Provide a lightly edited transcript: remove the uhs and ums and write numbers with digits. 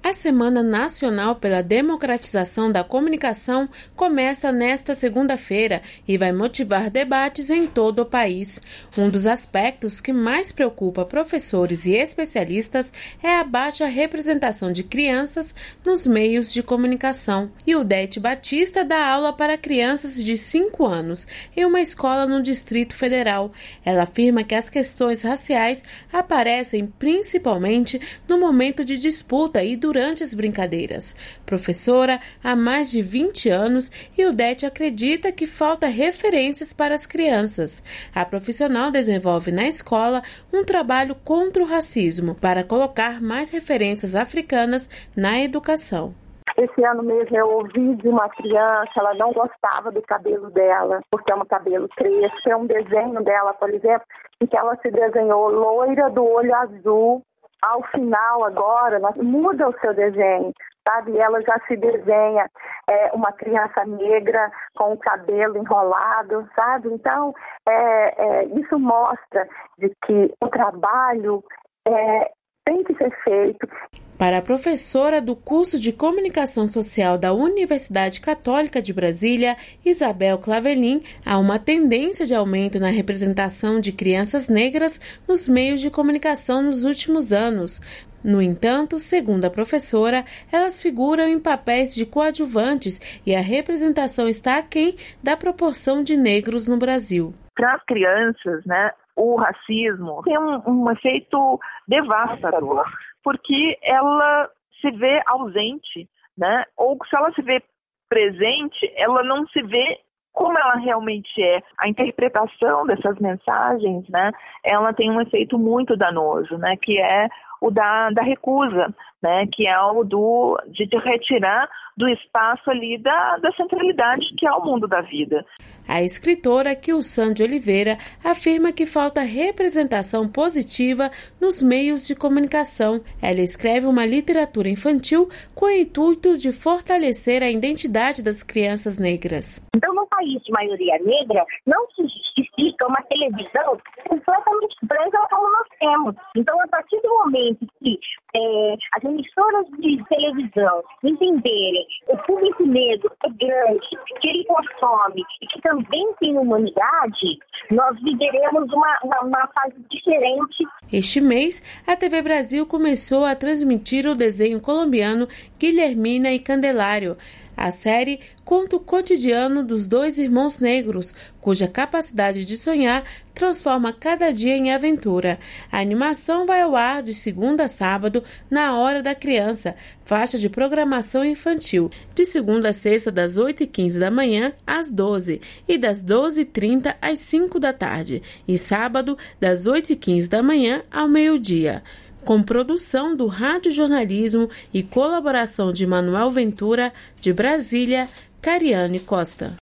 A Semana Nacional pela Democratização da Comunicação começa nesta segunda-feira e vai motivar debates em todo o país. Um dos aspectos que mais preocupa professores e especialistas é a baixa representação de crianças nos meios de comunicação. E Ildete Batista dá aula para crianças de 5 anos em uma escola no Distrito Federal. Ela afirma que as questões raciais aparecem principalmente no momento de disputa e durante as brincadeiras. Professora há mais de 20 anos, Ildete acredita que falta referências para as crianças. A profissional desenvolve na escola um trabalho contra o racismo para colocar mais referências africanas na educação. Esse ano mesmo eu ouvi de uma criança, ela não gostava do cabelo dela, porque é um cabelo crespo. É um desenho dela, por exemplo, em que ela se desenhou loira do olho azul. Ao final, agora, muda o seu desenho, sabe? Ela já se desenha uma criança negra com o cabelo enrolado, sabe? Então, isso mostra de que o trabalho tem que ser feito. Para a professora do curso de Comunicação Social da Universidade Católica de Brasília, Isabel Clavelin, há uma tendência de aumento na representação de crianças negras nos meios de comunicação nos últimos anos. No entanto, segundo a professora, elas figuram em papéis de coadjuvantes e a representação está aquém da proporção de negros no Brasil. Para as crianças, o racismo tem um efeito devastador, porque ela se vê ausente, ou se ela se vê presente, ela não se vê como ela realmente é. A interpretação dessas mensagens, ela tem um efeito muito danoso, que é o da recusa, que é o de retirar do espaço ali da centralidade que é o mundo da vida. A escritora Kilsan de Oliveira afirma que falta representação positiva nos meios de comunicação. Ela escreve uma literatura infantil com o intuito de fortalecer a identidade das crianças negras. Então, num país de maioria negra, não se justifica uma televisão completamente branca como nós temos. Então, a partir do momento que as emissoras de televisão entenderem o público negro é grande, que ele consome e que também tem humanidade, nós viveremos uma fase diferente. Este mês, a TV Brasil começou a transmitir o desenho colombiano Guilhermina e Candelário. A série conta o cotidiano dos dois irmãos negros, cuja capacidade de sonhar transforma cada dia em aventura. A animação vai ao ar de segunda a sábado, na Hora da Criança, faixa de programação infantil, de segunda a sexta, das 8h15 da manhã às 12h e das 12h30 às 5 da tarde, e sábado, das 8h15 da manhã ao meio-dia. Com produção do Rádio Jornalismo e colaboração de Manuel Ventura, de Brasília, Cariane Costa.